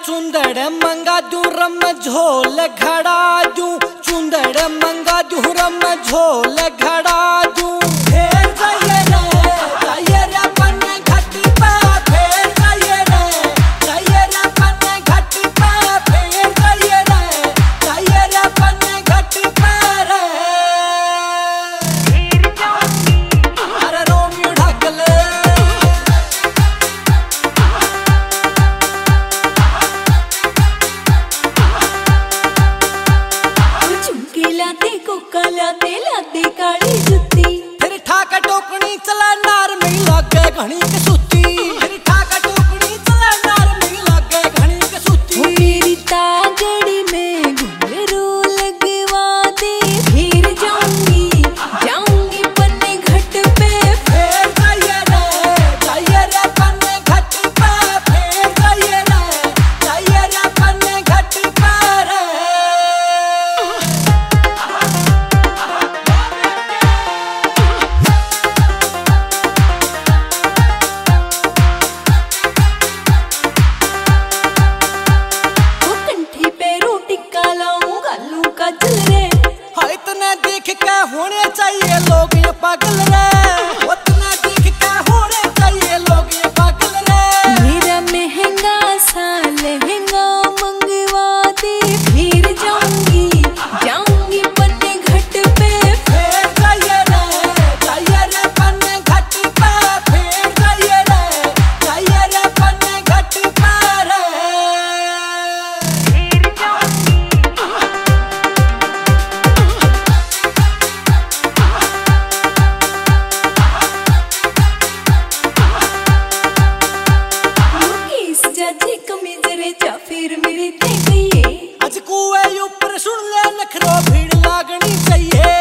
चुंदड़ मंगा दू रम झोल घड़ा दू, चुंदड़ मंगा दू रम झोल घड़ा दू। फेर जाइए रे पन्ने घट पे, फेर जाइए रे पन्ने घट पे, फेर जाइए रे पन्ने घट पे रे। अरे रोमियो ढकल लाते लाते काली जुत्ती, फिर ठाका टोकनी चला नार में लगे घणी के सुती, फिर ठाका टोकनी चला नार में लगे घणी के सुती। मेरी तागड़ी में घुंघरू लगवा दे, फिर जाऊंगी पन्ने घट पे, फेर जाइए रे पन्ने घट पे, फेर जाइए रे पन्ने घट पे रे। हाँ इतना देख के होने चाहिए लोग ये पागल रे, उतना देख के होने चाहिए लोग ये पागल रे। मेरा महंगा सा लहंगा मंगवा दे, फिर जाऊंगी पन्ने घट पे, फेर जाइए रे पन्ने घट पे, फेर जाइए रे पन्ने घट पे रे। कमीज रे जा फिर मेरे ते गई, अज कुए ऊपर सुन ले नखरो भीड़ लागनी चाहिए।